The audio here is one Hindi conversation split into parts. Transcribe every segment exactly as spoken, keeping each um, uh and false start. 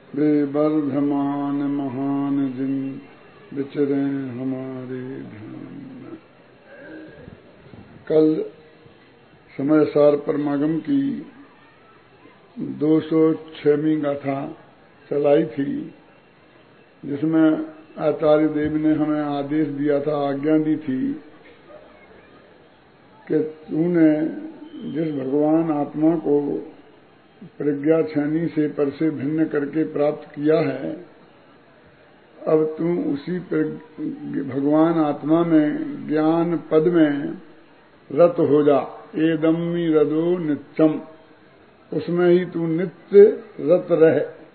वे वर्धमान महान जिन विचरे हमारे ध्यान में। कल समय सार परमागम की दो सौ छहवीं गाथा चलाई थी, जिसमें आचार्य देव ने हमें आदेश दिया था, आज्ञा दी थी कि तूने जिस भगवान आत्मा को प्रज्ञा छानी से पर से भिन्न करके प्राप्त किया है, अब तू उसी भगवान आत्मा में ज्ञान पद में रत हो जा। एदम्मी रदो नित्यम, उसमें ही तू नित्य रत रह।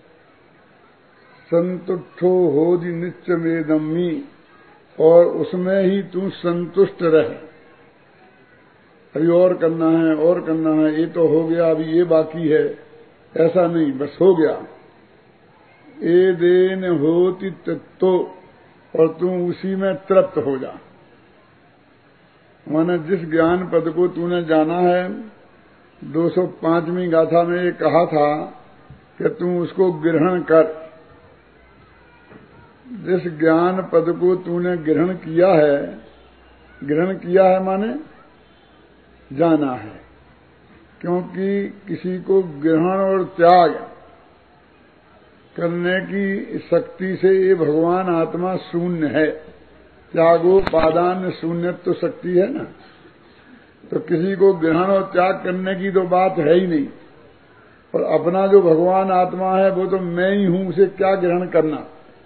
संतुष्टो होदि नित्यम एदम्मी, और उसमें ही तू संतुष्ट रह। अभी और करना है और करना है, ये तो हो गया, अभी ये बाकी है, ऐसा नहीं, बस हो गया। ए देन होति तत्तो, और तू उसी में तृप्त हो जा। माने जिस ज्ञान पद को तूने जाना है, दो सौ पांचवीं गाथा में ये कहा था कि तू उसको ग्रहण कर। जिस ज्ञान पद को तूने ग्रहण किया है, ग्रहण किया है माने जाना है, क्योंकि किसी को ग्रहण और त्याग करने की शक्ति से ये भगवान आत्मा शून्य है। त्यागो पादान शून्य तो शक्ति है ना, तो किसी को ग्रहण और त्याग करने की तो बात है ही नहीं। और अपना जो भगवान आत्मा है वो तो मैं ही हूं, उसे क्या ग्रहण करना।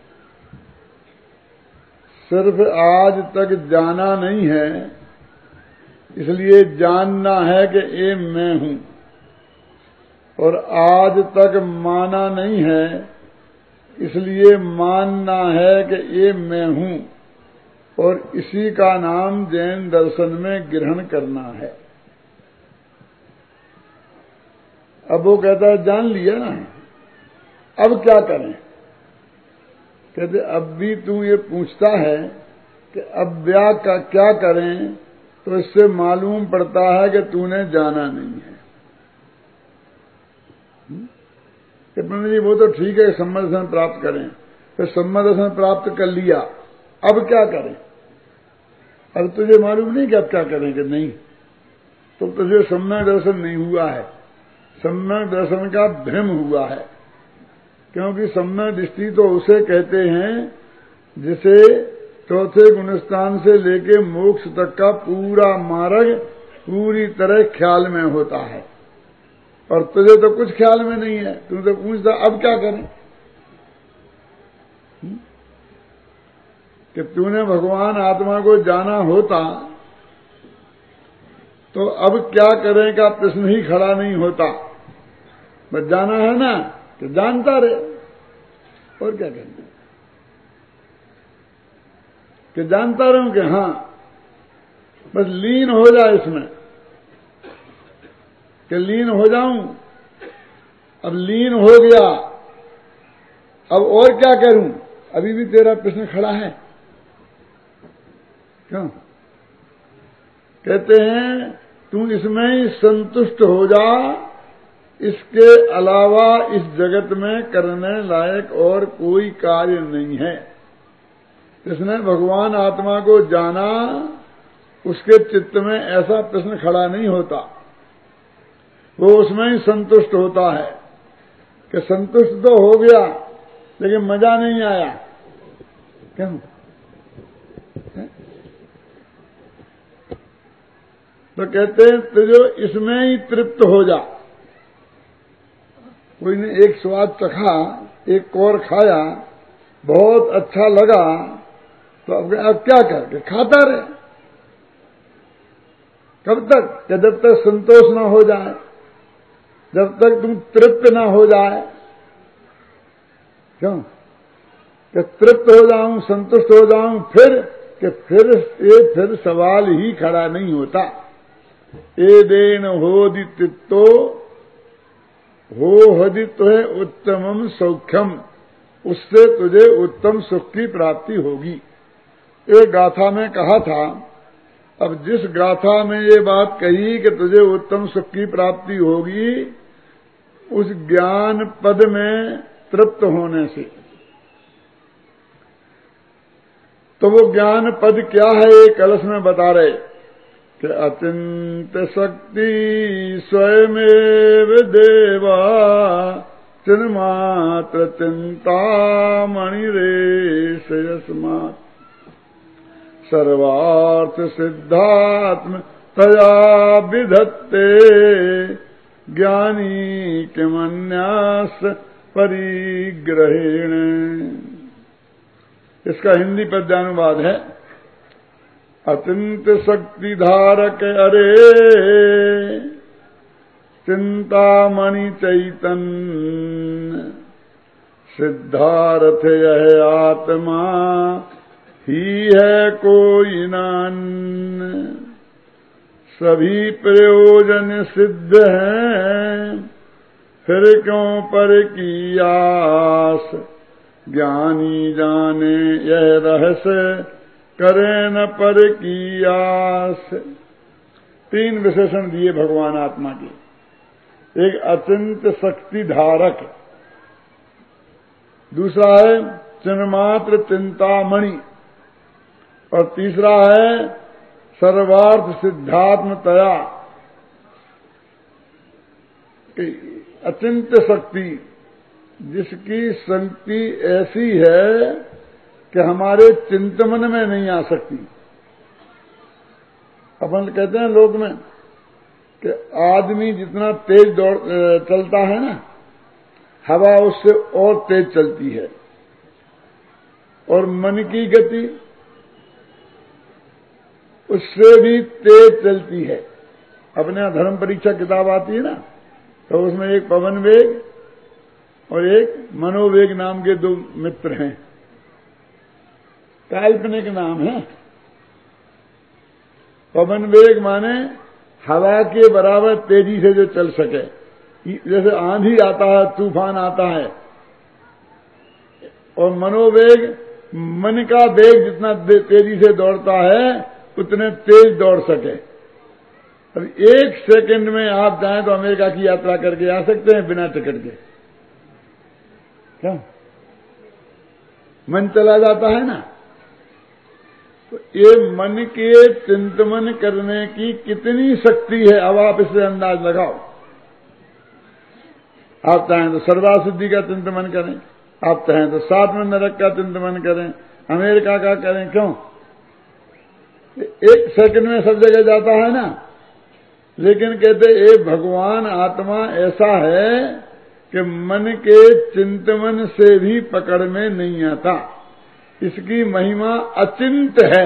सिर्फ आज तक जाना नहीं है, इसलिए जानना है कि ये मैं हूं। और आज तक माना नहीं है, इसलिए मानना है कि ये मैं हूं। और इसी का नाम जैन दर्शन में ग्रहण करना है। अब वो कहता है जान लिया ना, अब क्या करें। कहते अब भी तू ये पूछता है कि अब ब्याह का क्या करें, तो इससे मालूम पड़ता है कि तूने जाना नहीं है। कि जी वो तो ठीक है, सम्मत दर्शन प्राप्त करें, तो सम्मत दर्शन प्राप्त कर लिया, अब क्या करें। अब तुझे मालूम नहीं कि अब क्या करेंगे, नहीं तो तुझे सम्यक दर्शन नहीं हुआ है, सम्यक दर्शन का भ्रम हुआ है। क्योंकि सम्यक दृष्टि तो उसे कहते हैं जिसे चौथे गुणस्थान से लेके मोक्ष तक का पूरा मार्ग पूरी तरह ख्याल में होता है। और तुझे तो कुछ ख्याल में नहीं है, तू तो पूछता अब क्या करें। कि तूने भगवान आत्मा को जाना होता तो अब क्या करें का प्रश्न ही खड़ा नहीं होता। बस जाना है ना, तो जानता रहे, और क्या करें। कि जानता रहूं कि हाँ, बस लीन हो जाए इसमें, कि लीन हो जाऊं। अब लीन हो गया, अब और क्या करूं। अभी भी तेरा प्रश्न खड़ा है, क्यों। कहते हैं तू इसमें ही संतुष्ट हो जा, इसके अलावा इस जगत में करने लायक और कोई कार्य नहीं है। जिसने भगवान आत्मा को जाना, उसके चित्त में ऐसा प्रश्न खड़ा नहीं होता, वो उसमें ही संतुष्ट होता है। कि संतुष्ट तो हो गया लेकिन मजा नहीं आया, क्यों। तो कहते हैं तुझे इसमें ही तृप्त हो जा। कोई ने एक स्वाद चखा, एक कौर खाया, बहुत अच्छा लगा, तो अब, अब क्या कर के खाता रहे। कब तक, कि जब तक संतोष न हो जाए, जब तक तुम तृप्त न हो जाए। क्यों कि तृप्त हो जाऊं, संतुष्ट हो जाऊं, फिर कि फिर ये फिर सवाल ही खड़ा नहीं होता। ए देन होदि तित्तो हो हदि तुहे उत्तमम सौख्यम, उससे तुझे उत्तम सुख की प्राप्ति होगी। एक गाथा में कहा था। अब जिस गाथा में ये बात कही कि तुझे उत्तम सुख की प्राप्ति होगी, उस ज्ञान पद में तृप्त होने से। तो वो ज्ञान पद क्या है, एक कलश में बता रहे कि अचिंत शक्ति स्वयमेव देवा चिन्मात्र चिंता मणिरेश यस्मात् सर्वार्थ सिद्धात्म तया विधत्ते ज्ञानी किमन्यास परिग्रहेण। इसका हिंदी पद्यानुवाद है, अचिंत शक्ति धारक अरे चिंतामणि चैतन्य सिद्धार्थ यह आत्मा ही है कोई नान्य। सभी प्रयोजन सिद्ध हैं फिर क्यों पर की आस। ज्ञानी जाने यह रहस्य करे न पर की आस। तीन विशेषण दिए भगवान आत्मा के, एक अचिंत शक्ति धारक, दूसरा है चिन्मात्र चिंतामणि, और तीसरा है सर्वार्थ सिद्धात्मतया। अचिंत शक्ति, जिसकी शक्ति ऐसी है कि हमारे चिंतन में नहीं आ सकती। अपन कहते हैं लोक में कि आदमी जितना तेज दौड़ चलता है ना, हवा उससे और तेज चलती है, और मन की गति उससे भी तेज चलती है। अपने यहाँ धर्म परीक्षा किताब आती है ना, तो उसमें एक पवन वेग और एक मनोवेग नाम के दो मित्र हैं, काल्पनिक नाम है। पवन वेग माने हवा के बराबर तेजी से जो चल सके, जैसे आंधी आता है, तूफान आता है। और मनोवेग, मन का वेग जितना तेजी से दौड़ता है उतने तेज दौड़ सके। अब एक सेकंड में आप जाएं तो अमेरिका की यात्रा करके आ सकते हैं बिना टिकट के, क्या मन चला जाता है ना। तो ये मन के चिंतन करने की कितनी शक्ति है, अब आप इससे अंदाज लगाओ। आप चाहें तो सर्वा सिद्धि का चिंतन करें, आप चाहें तो सात में नरक का चिंतन करें, अमेरिका का करें, क्यों? एक सेकंड में सब जगह जाता है ना। लेकिन कहते ये भगवान आत्मा ऐसा है कि मन के चिंतन से भी पकड़ में नहीं आता। इसकी महिमा अचिंत है।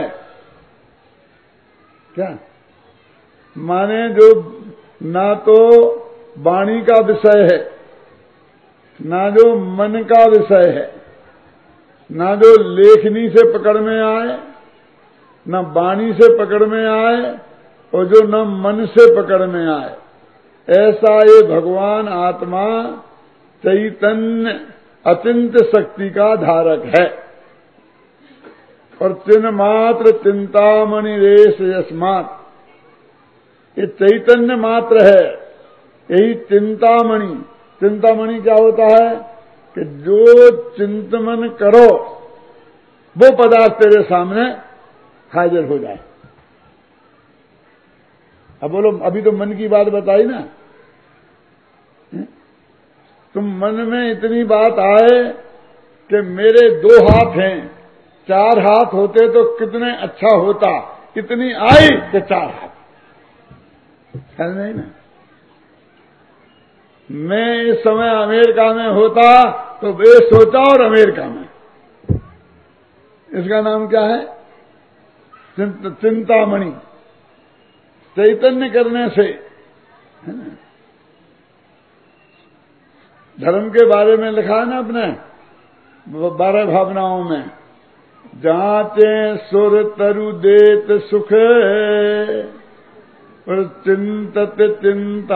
क्या माने, जो ना तो वाणी का विषय है, ना जो मन का विषय है, ना जो लेखनी से पकड़ में आए, न वाणी से पकड़ में आए, और जो न मन से पकड़ में आए, ऐसा ये भगवान आत्मा चैतन्य अचिंत शक्ति का धारक है। और चिन्मात्र चिंतामणि रेश यस्मात्, ये चैतन्य मात्र है, यही चिंतामणि। चिंतामणि क्या होता है कि जो चिंतन करो वो पदार्थ तेरे सामने हाजिर हो जाए। अब बोलो, अभी तो मन की बात बताई ना, तुम मन में इतनी बात आए कि मेरे दो हाथ हैं, चार हाथ होते तो कितने अच्छा होता, इतनी आई कि चार हाथ, है नहीं ना। मैं इस समय अमेरिका में होता तो वे सोचा और अमेरिका में। इसका नाम क्या है? चिंतामणि। चैतन्य करने से, है ना। धर्म के बारे में लिखा है ना अपने बारह भावनाओं में, जांचे सुर तरु देत सुख और चिंतत चिंतारेन,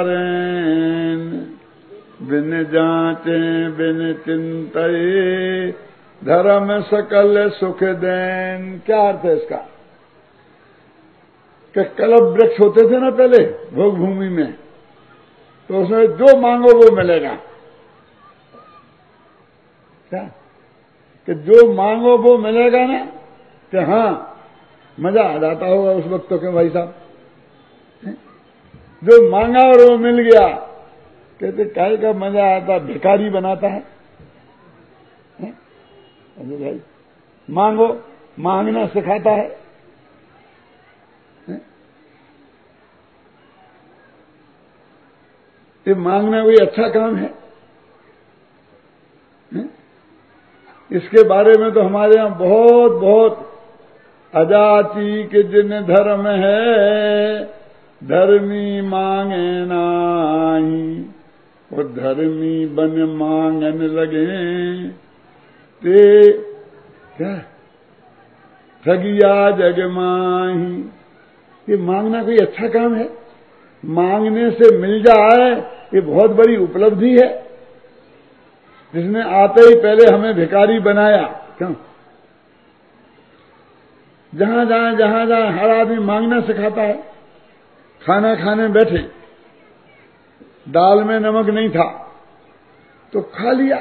बिन जांचे बिन चिंतये धर्म सकल सुख देन। क्या अर्थ है इसका? कि कलप वृक्ष होते थे ना पहले भोग भूमि में, तो उसमें जो मांगो वो मिलेगा। क्या कि जो मांगो वो मिलेगा ना, कि हाँ मजा आ जाता होगा उस वक्त तो क्यों भाई साहब, जो मांगा और वो मिल गया, कहते काय का मजा आता, भिखारी बनाता है, है? अरे भाई मांगो, मांगना सिखाता है, है? ये मांगना कोई अच्छा काम है, है? इसके बारे में तो हमारे यहाँ बहुत बहुत अजाति के जिन धर्म है, धर्मी मांगे नाही, वो धर्मी बन मांगन लगे, ते क्या ठगिया जग माही। ये मांगना कोई अच्छा काम है? मांगने से मिल जाए ये बहुत बड़ी उपलब्धि है, जिसने आते ही पहले हमें भिखारी बनाया। क्यों? जहां जहां जहां जहां हर आदमी मांगना सिखाता है। खाना खाने बैठे, दाल में नमक नहीं था तो खा लिया,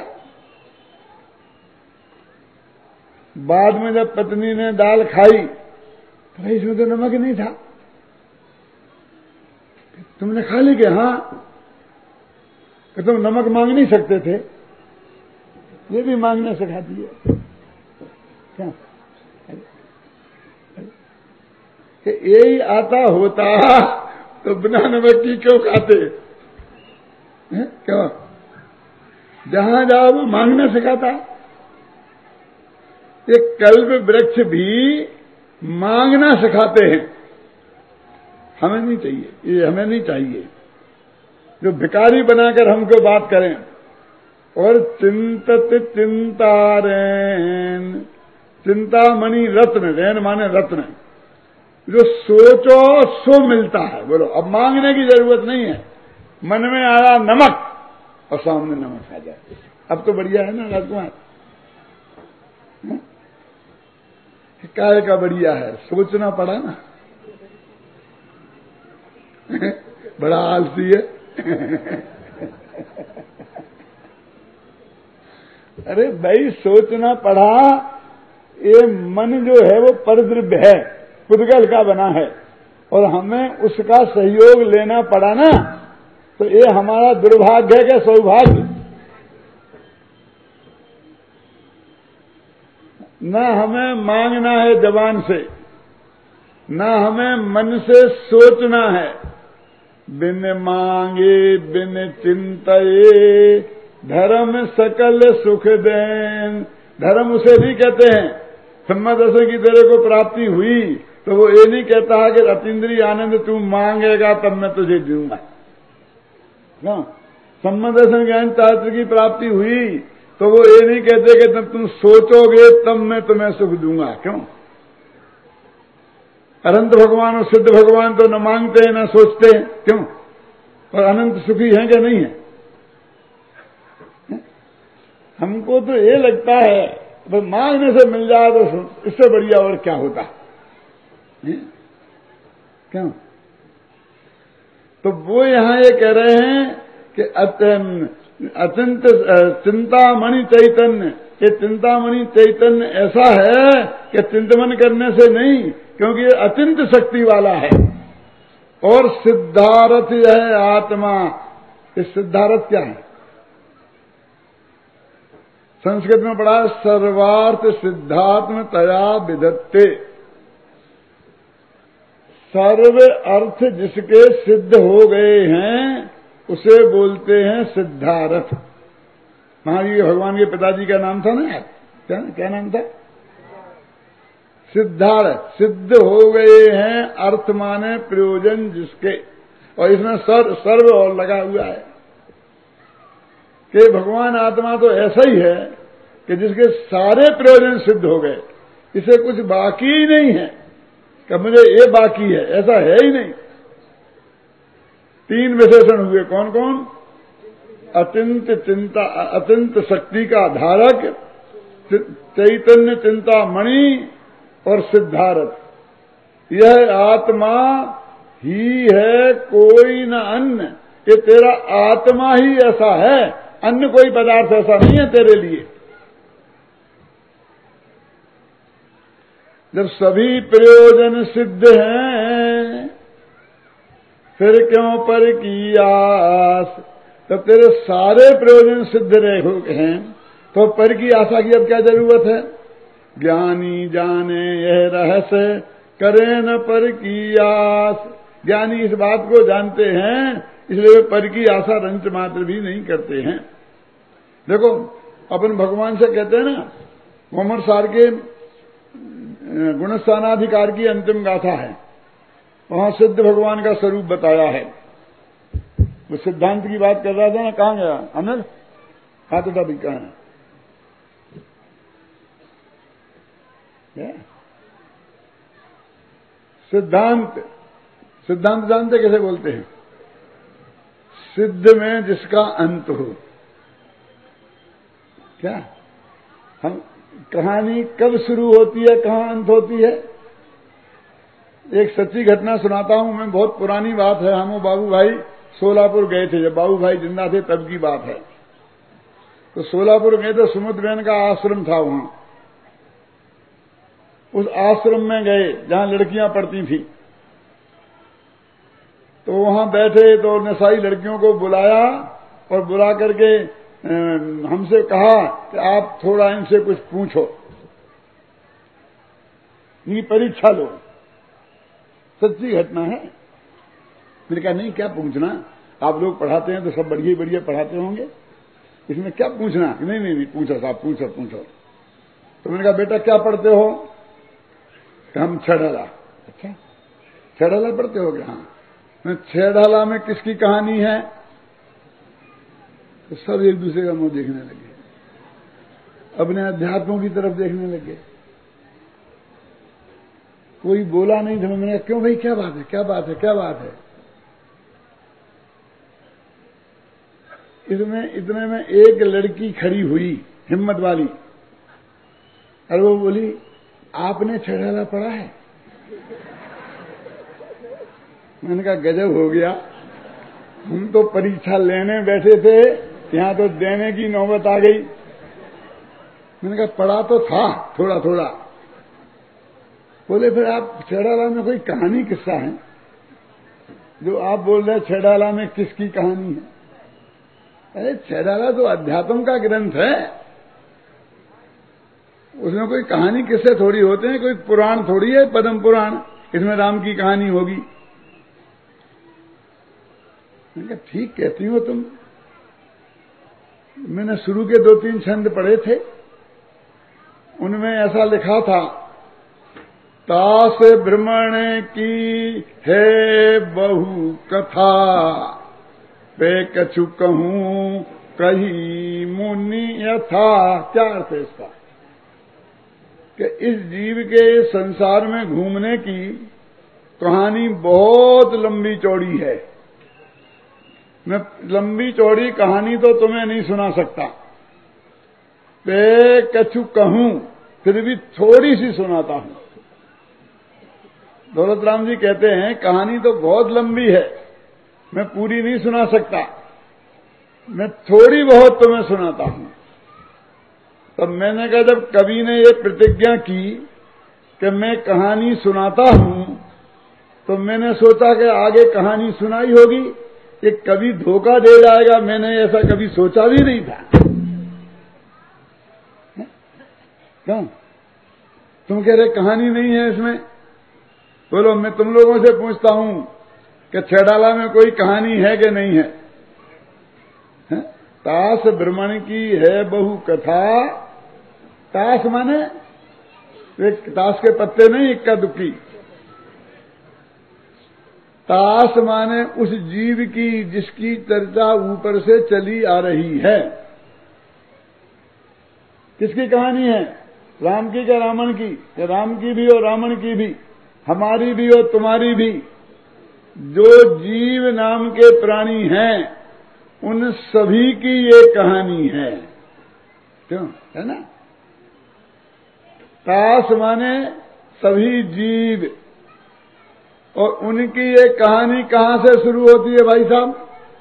बाद में जब पत्नी ने दाल खाई तो भाई इसमें तो नमक नहीं था, तुमने खा ली क्या? हाँ, कि तुम नमक मांग नहीं सकते थे, ये भी मांगना सिखाती है। क्या कि यही आता होता तो बिना नमक की क्यों खाते? क्यों? जहां जाओ वो मांगना सिखाता। ये कल्प वृक्ष भी मांगना सिखाते हैं। हमें नहीं चाहिए, ये हमें नहीं चाहिए जो भिखारी बनाकर हमको बात करें। और चिंतत चिंता रैन, चिंतामणि रत्न, रैन माने रत्न, जो सोचो सो मिलता है। बोलो, अब मांगने की जरूरत नहीं है, मन में आया नमक और सामने नमक आ जाए। अब तो बढ़िया है ना राजकुमार, काय का बढ़िया है, सोचना पड़ा ना। बड़ा आलसी है। अरे भाई सोचना पड़ा, ये मन जो है वो परद्रव्य है, पुद्गल का बना है, और हमें उसका सहयोग लेना पड़ा ना, तो ये हमारा दुर्भाग्य है कि सौभाग्य? न हमें मांगना है जबान से, न हमें मन से सोचना है। बिन मांगे बिन चिंतये धर्म सकल सुख देन। धर्म उसे भी कहते हैं, सम्मदशा की तेरे को प्राप्ति हुई तो वो ये नहीं कहता है कि अतीन्द्रिय आनंद तू मांगेगा तब मैं तुझे दूंगा। क्यों? सम्मदशा ज्ञान शास्त्र की प्राप्ति हुई तो वो ये नहीं कहते कि तब तुम सोचोगे तब मैं तुम्हें सुख दूंगा। क्यों? अनंत भगवान और सिद्ध भगवान तो न मांगते हैं न सोचते हैं। क्यों? और अनंत सुखी हैं क्या? नहीं है। हमको तो ये लगता है बस मांगने से मिल जाए तो इससे बढ़िया और क्या होता है? क्यों? तो वो यहां ये कह रहे हैं कि अचिंत चिंतामणि चैतन्य, ये चिंतामणि चैतन्य ऐसा है कि चिंतन करने से नहीं, क्योंकि ये अचिंत शक्ति वाला है। और सिद्धार्थ है आत्मा। ये सिद्धार्थ क्या है? संस्कृत में पढ़ा सर्वार्थ सिद्धात्म तया विधत्ते। सर्व अर्थ जिसके सिद्ध हो गए हैं उसे बोलते हैं सिद्धार्थ। महावीर भगवान के पिताजी का नाम था ना यार, क्या क्या नाम था? सिद्धार्थ। सिद्ध हो गए हैं, अर्थ माने प्रयोजन जिसके, और इसमें सर, सर्व और लगा हुआ है कि भगवान आत्मा तो ऐसा ही है कि जिसके सारे प्रयोजन सिद्ध हो गए, इसे कुछ बाकी ही नहीं है कि मुझे ये बाकी है, ऐसा है ही नहीं। तीन विशेषण हुए, कौन कौन? अचिंत चिंता, अचिंत शक्ति का धारक, चैतन्य चिंतामणि और सिद्धार्थ। यह आत्मा ही है, कोई न अन्य। ये तेरा आत्मा ही ऐसा है, अन्य कोई पदार्थ ऐसा नहीं है तेरे लिए। जब सभी प्रयोजन सिद्ध हैं फिर क्यों पर की आस। जब तेरे सारे प्रयोजन सिद्ध रहे हैं तो पर की आशा की अब क्या जरूरत है। ज्ञानी जाने यह रहस्य करे न पर की आस। ज्ञानी इस बात को जानते हैं इसलिए वे पर की आशा रंच मात्र भी नहीं करते हैं। देखो अपन भगवान से कहते हैं ना, मोहम्मद सार के गुणस्थानाधिकार की अंतिम गाथा है, वहां सिद्ध भगवान का स्वरूप बताया है। वो सिद्धांत की बात कर रहा था ना, कहां गया अनिल? हाथ उठा भी कहां है? सिद्धांत सिद्धांत जानते कैसे बोलते हैं? सिद्ध में जिसका अंत हो। क्या हम कहानी कब शुरू होती है, कहां अंत होती है? एक सच्ची घटना सुनाता हूं मैं, बहुत पुरानी बात है। हम बाबू भाई सोलापुर गए थे, जब बाबू भाई जिंदा थे तब की बात है। तो सोलापुर गए तो सुमुद्रबेन का आश्रम था वहां। उस आश्रम में गए जहां लड़कियां पढ़ती थी। तो वहां बैठे तो नसाई लड़कियों को बुलाया और बुला करके हमसे कहा कि आप थोड़ा इनसे कुछ पूछो, ये परीक्षा लो। सच्ची घटना है। मैंने कहा नहीं, क्या पूछना, आप लोग पढ़ाते हैं तो सब बढ़िया बढ़िया पढ़ाते होंगे, इसमें क्या पूछना। नहीं नहीं नहीं पूछो साहब, पूछो पूछो। तो मैंने कहा बेटा क्या पढ़ते हो? हम छड़ाला। अच्छा छड़ाला पढ़ते हो क्या? हाँ। मैं छड़ाला में किसकी कहानी है? तो सब एक दूसरे का मुंह देखने लगे, अपने अध्यात्मों की तरफ देखने लगे। कोई बोला नहीं था। मैंने कहा क्यों भाई, क्या बात है, क्या बात है, क्या बात है? इसमें इतने में एक लड़की खड़ी हुई हिम्मत वाली, और वो बोली आपने छड़ाला पढ़ा है? मैंने कहा गजब हो गया, हम तो परीक्षा लेने बैठे थे, यहां तो देने की नौबत आ गई। मैंने कहा पढ़ा तो था थोड़ा थोड़ा। बोले फिर आप छड़ाला में कोई कहानी किस्सा है जो आप बोल रहे छड़ाला में किसकी कहानी है? अरे छड़ाला तो अध्यात्म का ग्रंथ है, उसमें कोई कहानी किस्से थोड़ी होते हैं, कोई पुराण थोड़ी है पद्म पुराण, इसमें राम की कहानी होगी। मैंने कहा ठीक कहती हो तुम। मैंने शुरू के दो तीन छंद पढ़े थे, उनमें ऐसा लिखा था, तास भ्रमण की है बहु कथा, पे कछु कहूं कही मुनि यथा। क्या अर्थ है इसका? कि इस जीव के संसार में घूमने की कहानी बहुत लंबी चौड़ी है। मैं लंबी चौड़ी कहानी तो तुम्हें नहीं सुना सकता, पे कछु कहूं फिर भी थोड़ी सी सुनाता हूं। दौलत राम जी कहते हैं कहानी तो बहुत लंबी है, मैं पूरी नहीं सुना सकता, मैं थोड़ी बहुत तुम्हें सुनाता हूं। तब मैंने कहा जब कवि ने ये प्रतिज्ञा की कि मैं कहानी सुनाता हूं, तो मैंने सोचा कि आगे कहानी सुनाई होगी, ये कवि धोखा दे जाएगा। मैंने ऐसा कभी सोचा भी नहीं था। क्यों तुम कह रहे कहानी नहीं है इसमें? बोलो मैं तुम लोगों से पूछता हूं कि छड़ाला में कोई कहानी है कि नहीं है? है? तास भ्रमण की है बहु कथा। तास माने एक ताश के पत्ते नहीं, इक्का दुक्की। ताश माने उस जीव की जिसकी चर्चा ऊपर से चली आ रही है। किसकी कहानी है? राम की क्या रावण की? या राम की भी और रावण की भी, हमारी भी और तुम्हारी भी। जो जीव नाम के प्राणी हैं उन सभी की ये कहानी है। क्यों है ना? ताश माने सभी जीव, और उनकी ये कहानी कहां से शुरू होती है भाई साहब?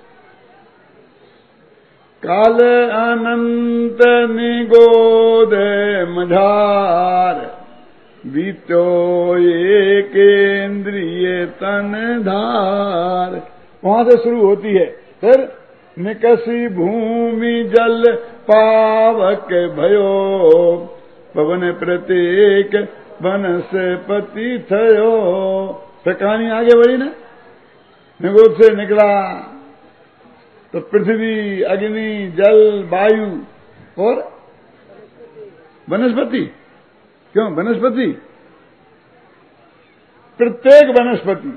काले अनंत निगोद मझार, बीत त्यो एक इंद्रिय तन धार, वहां से शुरू होती है। फिर निकसी भूमि जल पावक भयो, पवन प्रत्येक वनस्पति थयो। फिर कहानी आगे बढ़ी ना, निगोद से निकला तो पृथ्वी, अग्नि, जल, वायु और वनस्पति। क्यों वनस्पति? प्रत्येक वनस्पति।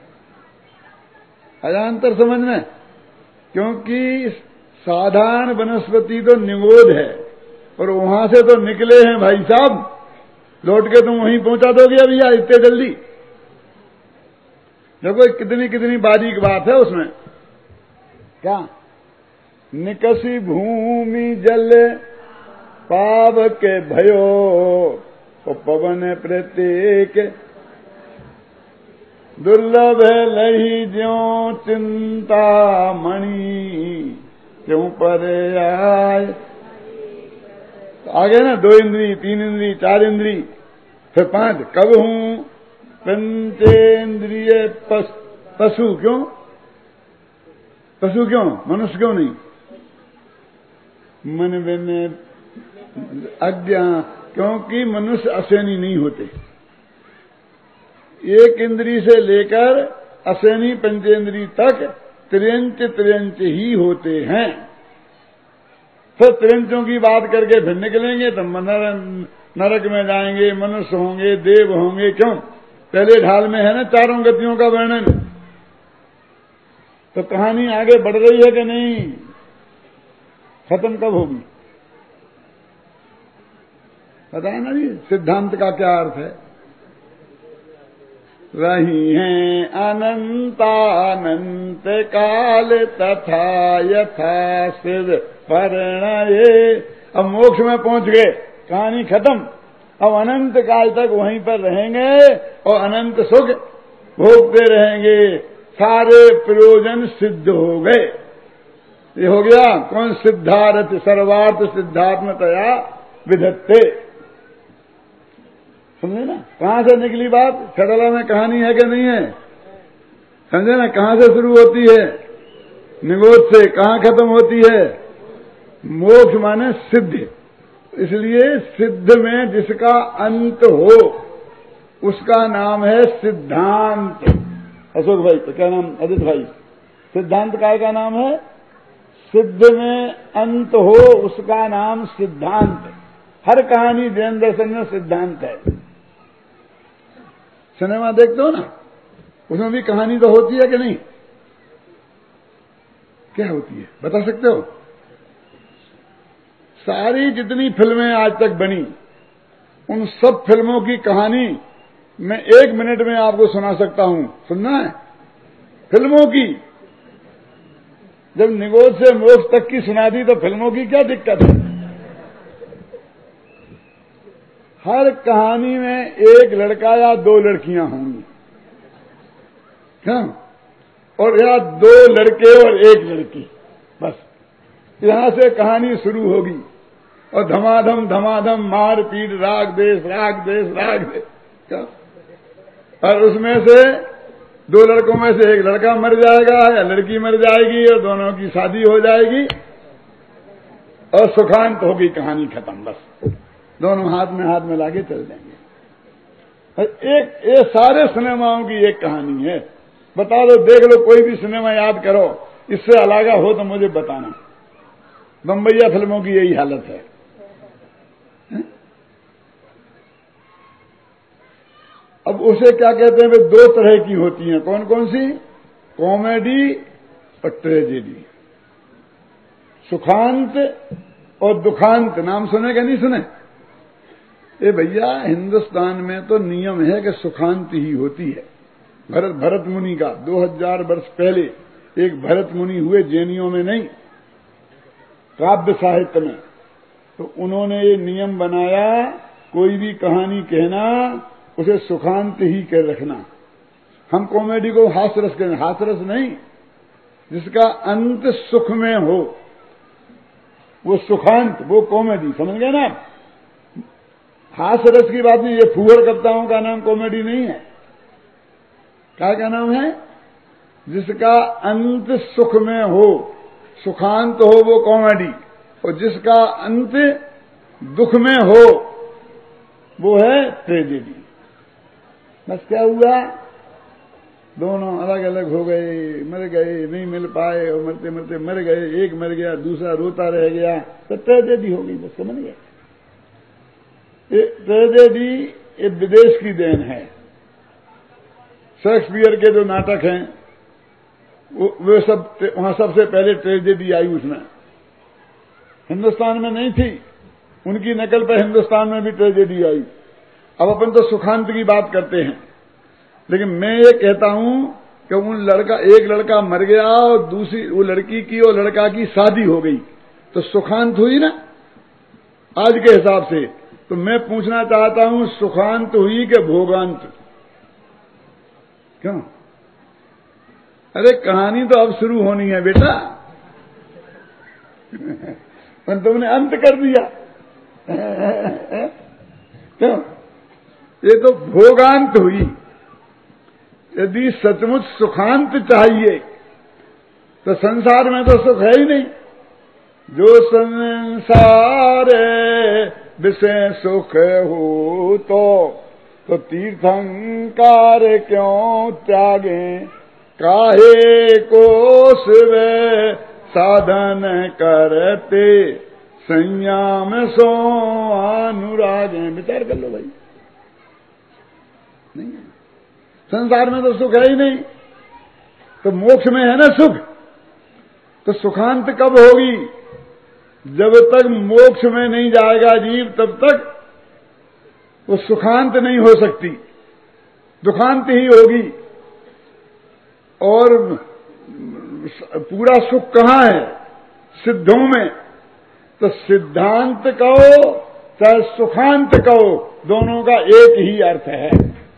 अजांतर समझ में, क्योंकि साधारण वनस्पति तो निगोद है और वहां से तो निकले हैं भाई साहब, लौट के तुम वहीं पहुंचा दोगे अभी या इतने जल्दी? देखो कितनी कितनी बारीक बात है उसमें। क्या? निकसी भूमि जल पावक भयो, और पवन प्रत्येक दुर्लभ लही ज्यों चिंता मणि, क्यों पर आए। तो आगे ना दो इंद्री, तीन इंद्री, चार इंद्री, फिर पांच। कब हूं पंचेंद्रिय पस, पशु। क्यों पशु? क्यों मनुष्य क्यों नहीं? मन में अज्ञा, क्योंकि मनुष्य असेनी नहीं होते। एक इंद्री से लेकर असेनी पंचेंद्री तक त्रियंच त्रियंच ही होते हैं। फिर त्रियंचों की बात करके फिर निकलेंगे तो नरक में जाएंगे, मनुष्य होंगे, देव होंगे। क्यों? पहले ढाल में है ना चारों गतियों का वर्णन। तो कहानी आगे बढ़ रही है कि नहीं? खत्म कब होगी? पता है ना जी सिद्धांत का क्या अर्थ है? रही हैं अनंतानंत काल तथा यथा सिद्ध परिणये। अब मोक्ष में पहुंच गए, कहानी खत्म। अब अनंत काल तक वहीं पर रहेंगे और अनंत सुख भोगते रहेंगे। सारे प्रयोजन सिद्ध हो गए। ये हो गया कौन? सिद्धार्थ सर्वार्थ सिद्धात्मतया विधत्ते। समझे ना कहां से निकली बात? छड़ला में कहानी है कि नहीं है? समझे ना कहां से शुरू होती है? निगोद से। कहां खत्म होती है? मोक्ष माने सिद्ध। इसलिए सिद्ध में जिसका अंत हो उसका नाम है सिद्धांत। अशोक भाई तो क्या नाम? अदित भाई। सिद्धांत काय का नाम है? सिद्ध में अंत हो उसका नाम सिद्धांत। हर कहानी जैन दर्शन में सिद्धांत है। सिनेमा देखते हो ना, उसमें भी कहानी तो होती है कि नहीं? क्या होती है बता सकते हो? सारी जितनी फिल्में आज तक बनी उन सब फिल्मों की कहानी मैं एक मिनट में आपको सुना सकता हूं। सुनना है? फिल्मों की। जब निगोद से मोक्ष तक की सुना दी तो फिल्मों की क्या दिक्कत है? हर कहानी में एक लड़का या दो लड़कियां होंगी। हाँ? और या दो लड़के और एक लड़की, बस यहां से कहानी शुरू होगी। और धमाधम धमाधम मार पीट, राग देश राग देश राग देश। क्या? और उसमें से दो लड़कों में से एक लड़का मर जाएगा या लड़की मर जाएगी और दोनों की शादी हो जाएगी और सुखांत होगी, कहानी खत्म। बस दोनों हाथ में हाथ मिला के चल देंगे। एक ये सारे सिनेमाओं की एक कहानी है। बता दो, देख लो, कोई भी सिनेमा याद करो, इससे अलग हो तो मुझे बताना। बम्बैया फिल्मों की यही हालत है, है? अब उसे क्या कहते हैं? वे दो तरह की होती हैं। कौन कौन सी? कॉमेडी और ट्रेजेडी। सुखांत और दुखांत। नाम सुने क्या नहीं सुने? ए भैया, हिंदुस्तान में तो नियम है कि सुखांत ही होती है। भरत भरत मुनि का दो हजार वर्ष पहले एक भरत मुनि हुए, जैनियों में नहीं, काव्य साहित्य में। तो उन्होंने ये नियम बनाया, कोई भी कहानी कहना उसे सुखांत ही कर रखना। हम कॉमेडी को हास्यरस कहें, हास्यरस नहीं, जिसका अंत सुख में हो वो सुखांत, वो कॉमेडी। समझ गए ना? हास्य रस की बात नहीं, ये फूहड़ कविताओं का नाम कॉमेडी नहीं है। क्या का नाम है? जिसका अंत सुख में हो, सुखांत हो, वो कॉमेडी, और जिसका अंत दुख में हो वो है ट्रेजेडी। बस क्या हुआ, दोनों अलग अलग हो गए, मर गए, नहीं मिल पाए, और मरते मरते मर गए, एक मर गया, दूसरा रोता रह गया, तो ट्रेजेडी हो गई। बस समझ गए? ट्रेजेडी ये विदेश की देन है। शेक्सपियर के जो नाटक हैं वे सब, वहां सबसे पहले ट्रेजेडी आई उसमें, हिंदुस्तान में नहीं थी। उनकी नकल पर हिंदुस्तान में भी ट्रेजेडी आई। अब अपन तो सुखांत की बात करते हैं, लेकिन मैं ये कहता हूं कि उन लड़का एक लड़का मर गया और दूसरी वो लड़की की और लड़का की शादी हो गई, तो सुखांत हुई ना आज के हिसाब से। तो मैं पूछना चाहता हूं, सुखांत हुई कि भोगांत? क्यों? अरे कहानी तो अब शुरू होनी है बेटा, पर तुमने अंत कर दिया। क्यों? ये तो भोगांत हुई। यदि सचमुच सुखांत चाहिए तो संसार में तो सुख है ही नहीं। जो संसार विषय सुख हो तो तो तीर्थंकार क्यों त्यागे, काहे को शिवे साधन करते, संयम सो अनुराग। विचार कर लो भाई, नहीं संसार में तो सुख है ही नहीं, तो मोक्ष में है ना सुख। तो सुखांत कब होगी? जब तक मोक्ष में नहीं जाएगा जीव, तब तक वो सुखांत नहीं हो सकती, दुखांत ही होगी। और पूरा सुख कहां है? सिद्धों में। तो सिद्धांत कहो चाहे सुखांत कहो, दोनों का एक ही अर्थ है।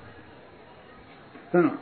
सुनो,